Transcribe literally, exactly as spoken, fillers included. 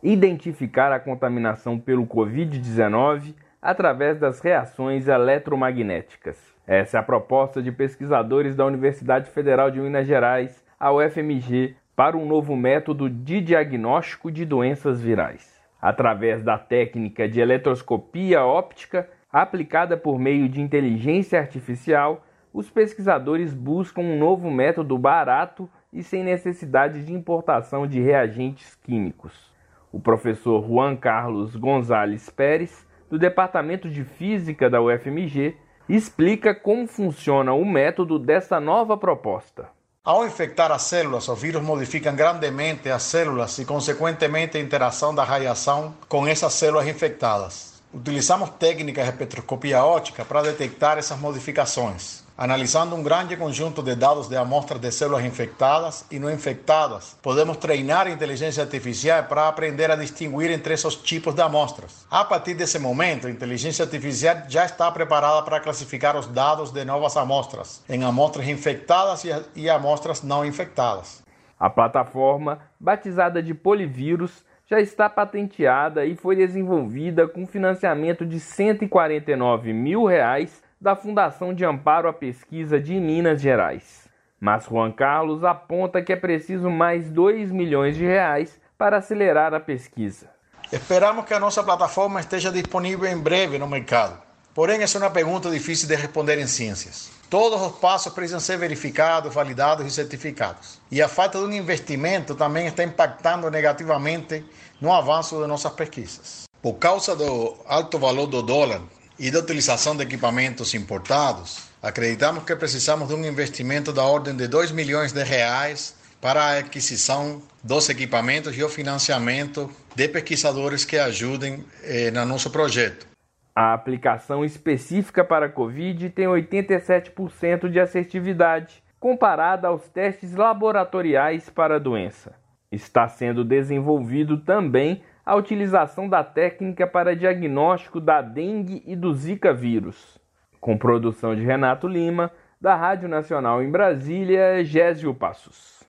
identificar a contaminação pelo covid dezenove através das reações eletromagnéticas. Essa é a proposta de pesquisadores da Universidade Federal de Minas Gerais, a U F M G, para um novo método de diagnóstico de doenças virais. Através da técnica de eletroscopia óptica, aplicada por meio de inteligência artificial, os pesquisadores buscam um novo método barato e sem necessidade de importação de reagentes químicos. O professor Juan Carlos Gonzalez Pérez, do Departamento de Física da U F M G, explica como funciona o método dessa nova proposta. Ao infectar as células, os vírus modificam grandemente as células e, consequentemente, a interação da radiação com essas células infectadas. Utilizamos técnicas de espectroscopia óptica para detectar essas modificações, analisando um grande conjunto de dados de amostras de células infectadas e não infectadas. Podemos treinar a inteligência artificial para aprender a distinguir entre esses tipos de amostras. A partir desse momento, a inteligência artificial já está preparada para classificar os dados de novas amostras em amostras infectadas e amostras não infectadas. A plataforma, batizada de Polivírus, já está patenteada e foi desenvolvida com financiamento de cento e quarenta e nove mil reais da Fundação de Amparo à Pesquisa de Minas Gerais. Mas Juan Carlos aponta que é preciso mais dois milhões de reais para acelerar a pesquisa. Esperamos que a nossa plataforma esteja disponível em breve no mercado. Porém, essa é uma pergunta difícil de responder em ciências. Todos os passos precisam ser verificados, validados e certificados. E a falta de um investimento também está impactando negativamente no avanço de nossas pesquisas. Por causa do alto valor do dólar e da utilização de equipamentos importados, acreditamos que precisamos de um investimento da ordem de dois milhões de reais para a aquisição dos equipamentos e o financiamento de pesquisadores que ajudem eh, no nosso projeto. A aplicação específica para a Covid tem oitenta e sete por cento de assertividade, comparada aos testes laboratoriais para a doença. Está sendo desenvolvido também a utilização da técnica para diagnóstico da dengue e do Zika vírus. Com produção de Renato Lima, da Rádio Nacional em Brasília, Gésio Passos.